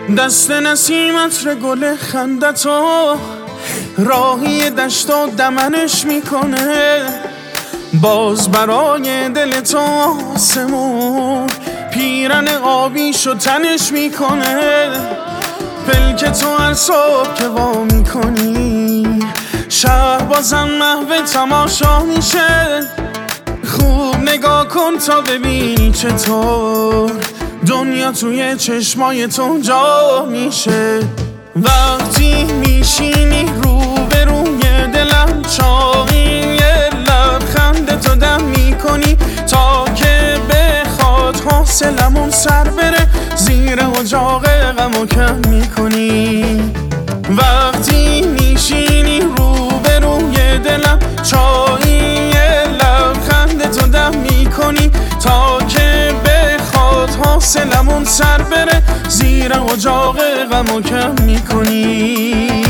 دست نسیم عطر گل خندتو راهی دشت و دمنش میکنه. باز برای دل تو آسمون پیرن آبیشو تنش میکنه. پلک تو هر صبح که وا میکنی شهر بازم محو تماشا میشه. خوب نگاه کن تا ببینی چطور دنیا توی چشمای تو جا میشه. وقتی میشینی روبروی دلم چاقی یه لبخند تو دم میکنی تا که بخواد حوصلمون سر بره زیر اجاق غمو کم میکنی. وقتی میشینی روبروی دلم چایی یه لبخند تو دم میکنی تا که بخواد حوصلمون سر بره زیر اجاق غمو کم میکنی.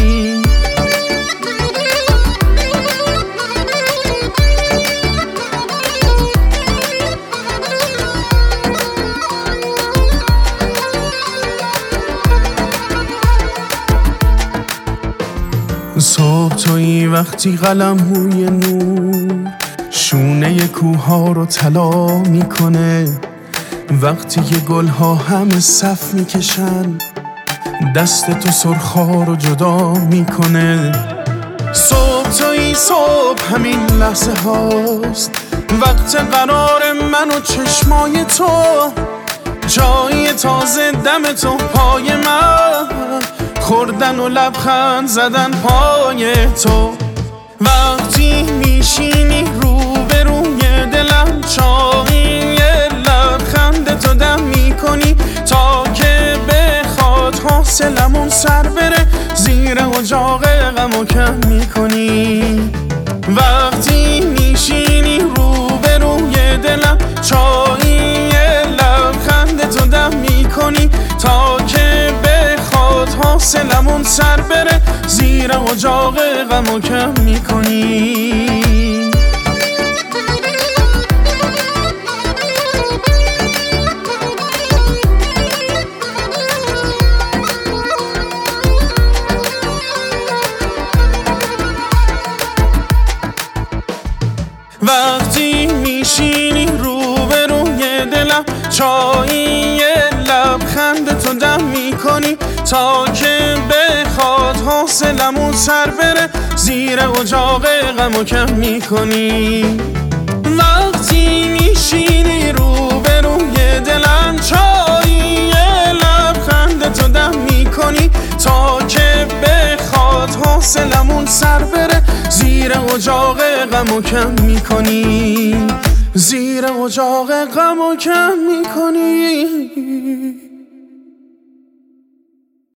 صبح تویی وقتی قلم روی نور شونه کوها رو طلا میکنه. وقتی که گلها همه صف میکشن دست تو سرخا رو جدا میکنه. صبح تویی صبح همین لحظه هاست وقت قرار من و چشمای تو جای تازه دم تو پای من خوردن و لبخند زدن پای تو. وقتی میشینی روبروی دلم چاقی یه لبخند تو دم میکنی تا که بخواد حوصلمون سر بره زیر اجاق غمو کم میکنی. وقتی میشینی روبروی دلم چاقی یه لبخند تو دم میکنی تا که بخواد حوصلمون سر بره زیر اجاق غمو کم میکنی. وقتی میشینی روبروی دلم چایی یه لبخند تو دم میکنی تا که بخواد حوصلمون سر بره زیر اجاق غمو کم میکنی. وقتی میشینی روبروی دلم چایی یه لبخند تو دم میکنی تا که بخواد حوصلمون سر بره زیر اجاق غمو کم میکنی. زیر اجاق غمو کم میکنی.